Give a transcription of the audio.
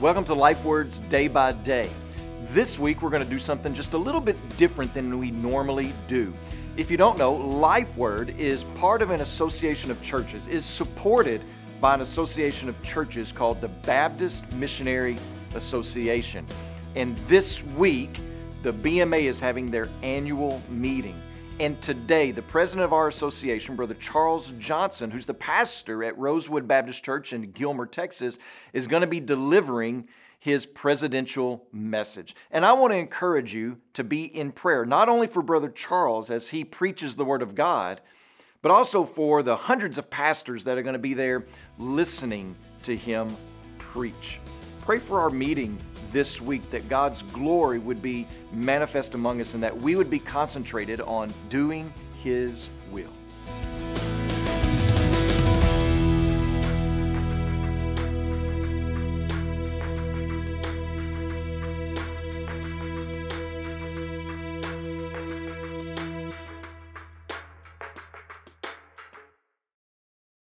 Welcome to Life Words Day by Day. This week we're going to do something just a little bit different than we normally do. If you don't know, Life Word is part of an association of churches, is supported by an association of churches called the Baptist Missionary Association. And this week, the BMA is having their annual meeting. And today, the president of our association, Brother Charles Johnson, who's the pastor at Rosewood Baptist Church in Gilmer, Texas, is going to be delivering his presidential message. And I want to encourage you to be in prayer, not only for Brother Charles as he preaches the Word of God, but also for the hundreds of pastors that are going to be there listening to him preach. Pray for our meeting this week that God's glory would be manifest among us and that we would be concentrated on doing His will.